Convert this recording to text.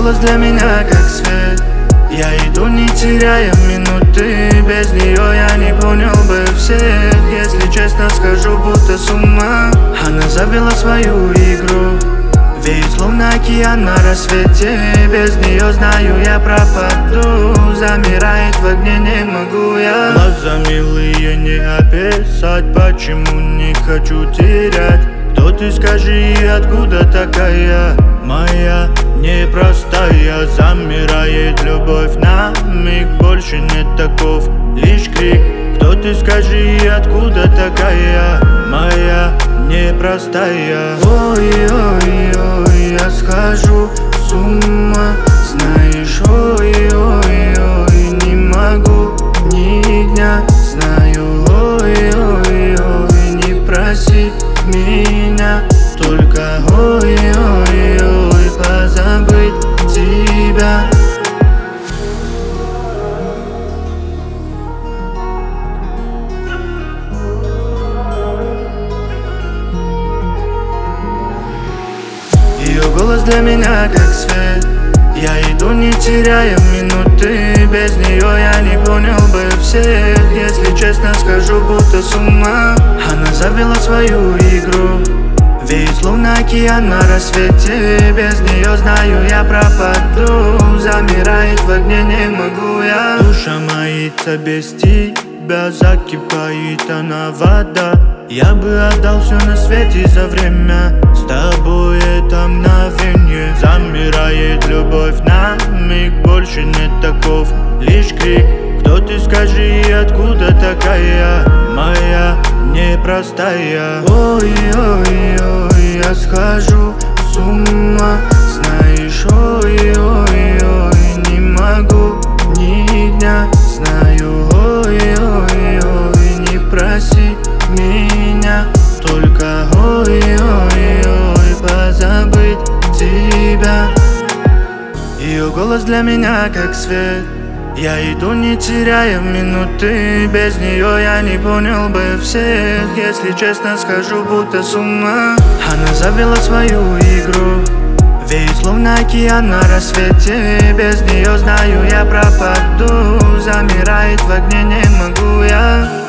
голос для меня как свет. Я иду, не теряя минуты. Без нее я не понял бы всех. Если честно скажу, будто с ума. Она завела свою игру, веет словно океан на рассвете. Без нее, знаю, я пропаду. Замирает в огне, не могу я. Глаза милые не описать, почему не хочу терять. Кто ты, скажи, и откуда такая моя непростая? Замирает любовь на миг, больше нет таков, лишь крик. Кто ты, скажи, и откуда такая моя непростая? Ой-ой-ой, я схожу с ума, знаешь, ой-ой-ой, не могу ни дня, знаю, ой-ой-ой, не проси меня, только ой-ой-ой, позабыть тебя. Ее голос для меня как свет. Я иду, не теряя минуты. Без нее я не понял бы всех. Если честно скажу, будто с ума. Она завела свою игру, веет словно океан на рассвете. Без нее, знаю, я пропаду. Замирает в огне, не могу я. Душа моится без тебя, закипает она вода. Я бы отдал все на свете за время. С тобой это мгновенье. Замирает любовь на миг, больше нет таков, лишь крик. Кто ты, скажи, и откуда такая моя непростая? Ой-ой-ой, я схожу с ума, знаешь, ой-ой-ой, не могу ни дня, знаю, ой-ой-ой, не проси меня, только ой-ой-ой, позабыть тебя. Ее голос для меня как свет. Я иду, не теряя минуты. Без нее я не понял бы всех. Если честно скажу, будто с ума. Она завела свою игру, веет словно океан на рассвете. Без нее, знаю, я пропаду. Замирает в огне, не могу я.